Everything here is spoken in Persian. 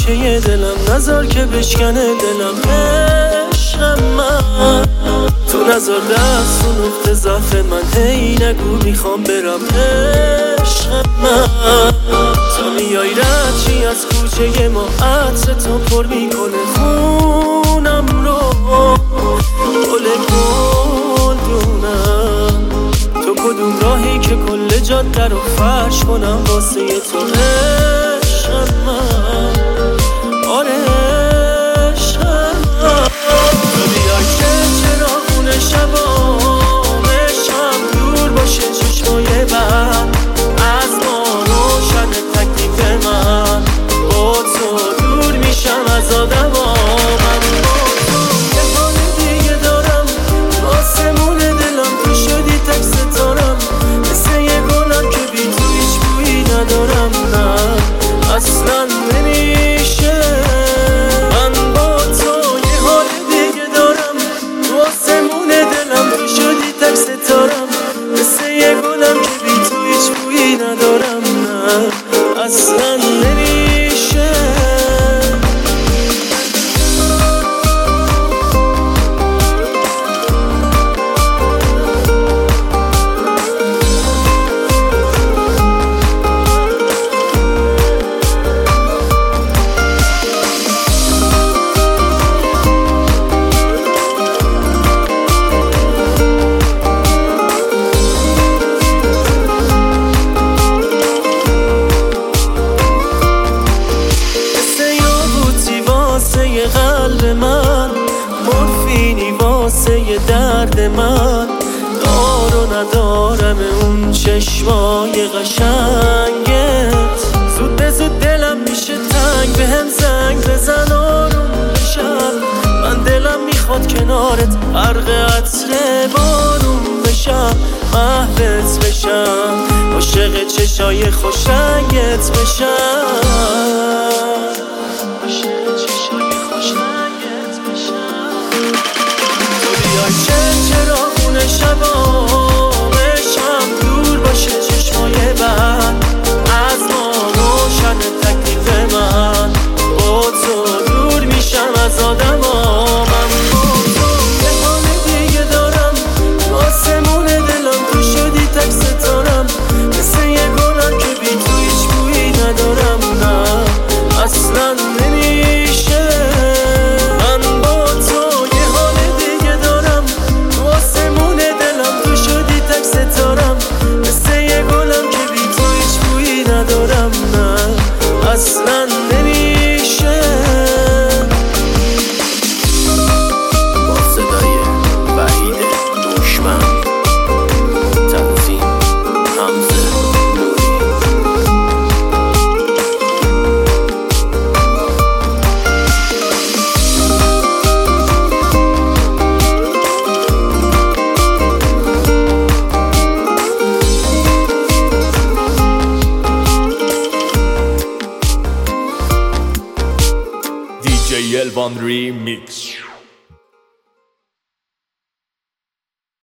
گوشه دلم، نذار که بشکنه دلم. عشق من تو نذار دست و نقطه ضعف من، هی نگو میخوام برم. عشق من تو میای رد چی از کوچه ما، عطر تو پر میکنه خونم رو. گل گلدونم تو کدوم راهی که کل جاده رو فرش کنم واسه تو. عشق من آره عشق من تو بیای که چراغون شبامشم دور باشه چشمای من از ما، روشن تکلیف من با تو دور میشم از آدما. من با تو یه حال دیگه دارم، آسمون دلم تو شدی تک ستارم، مثل یه گلم که بی تو هیچ بویی ندارم. نه اصلا نمیشه. من با تو یه حال دیگه دارم، تو آسمون دلم تو شدی تک ستارم، مثل یه گلم که بی تو هیچ بویی ندارم. نه اصلا نمیشه. قلب من مورفینی واسه درد من، دار و ندارم اون چشمای قشنگت. زود به زود دلم میشه تنگ، به هم زنگ بزن آروم بشم. من دلم میخواد کنارت غرق عطر بارون بشم، محوت بشم، عاشق چشای خوشنگت بشم. چراغون شبامشم دور باشه چشمای من از ما، روشن تکلیف من با تو دور میشم از آدما. من با تو یه حال دیگه دارم، آسمون دلم تو شدی تک ستارم، مثل یه گلم که بی تو هیچ بویی ندارم. نه اصلا نمیشه. من با تو یه حال دیگه دارم، آسمون دلم تو شدی تک ستارم، مثل یه گلم که بی تو هیچ بویی ندارم. نه اصلا نمیشه. با صدای وحید دشمن، تنظیم حمزه نوری. DJ Elvan Remix.